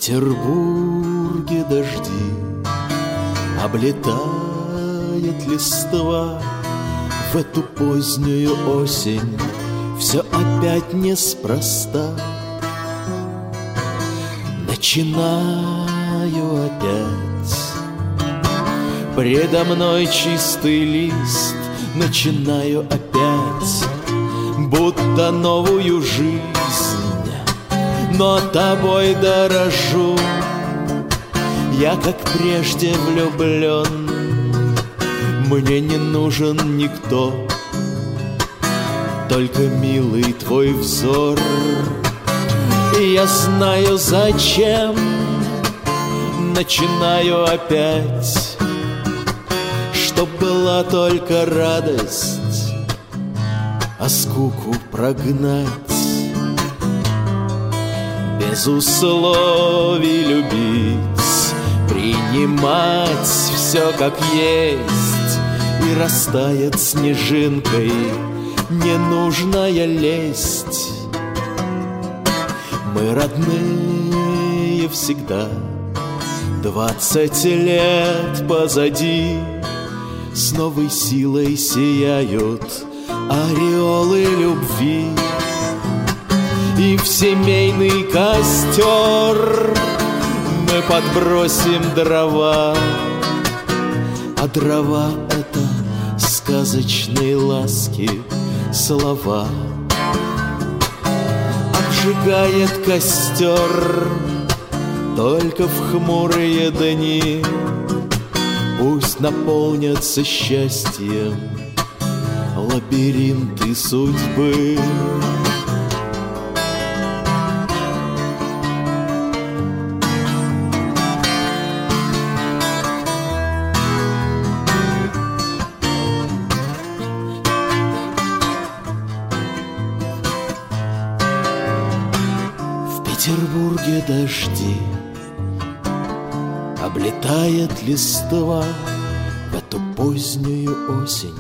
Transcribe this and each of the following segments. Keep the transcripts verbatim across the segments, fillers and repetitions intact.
Петербурге дожди, облетает листва. В эту позднюю осень все опять неспроста. Начинаю опять. Предо мной чистый лист. Начинаю опять, будто новую жизнь. Но тобой дорожу, я как прежде влюблен. Мне не нужен никто, только милый твой взор. И я знаю, зачем начинаю опять, чтоб была только радость, а скуку прогнать. Без условий любить, принимать все как есть. И растает снежинкой ненужная лесть. Мы родные всегда, двадцать лет позади. С новой силой сияют ореолы любви. И в семейный костер мы подбросим дрова. А дрова — это сказочные ласки слова. Обжигает костер только в хмурые дни. Пусть наполнятся счастьем лабиринты судьбы. В Петербурге дожди, облетает листва. В эту позднюю осень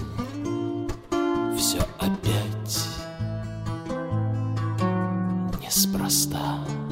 все опять неспроста.